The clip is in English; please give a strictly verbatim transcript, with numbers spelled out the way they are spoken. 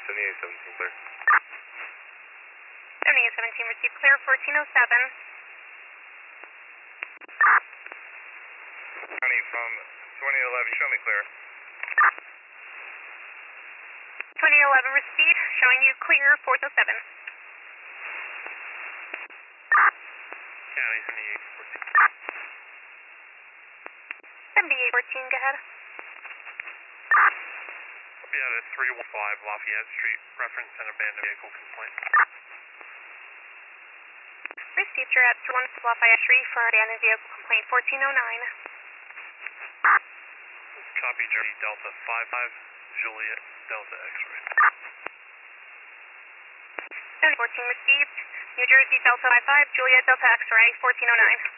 seventy-eight seventeen clear. seventy-eight seventeen received clear, fourteen oh seven. County from twenty eleven, show me clear. twenty eleven received, showing you clear, four oh seven. County seventy-eight fourteen. seventy-eight fourteen, go ahead. I'll be at a three one five Lafayette Street, reference an abandoned vehicle complaint. Received, you're at three one five Lafayette Street for abandoned vehicle complaint, fourteen oh nine. Copy, Jersey Delta five five, Juliet Delta X-ray. seventy fourteen received, New Jersey Delta five five, Juliet Delta X-ray, fourteen oh nine.